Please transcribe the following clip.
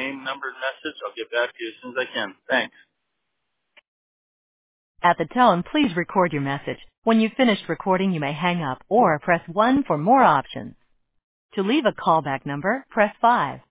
name, number, and message. I'll get back to you as soon as I can. Thanks. At the tone, please record your message. When you've finished recording, you may hang up or press 1 for more options. To leave a callback number, press 5.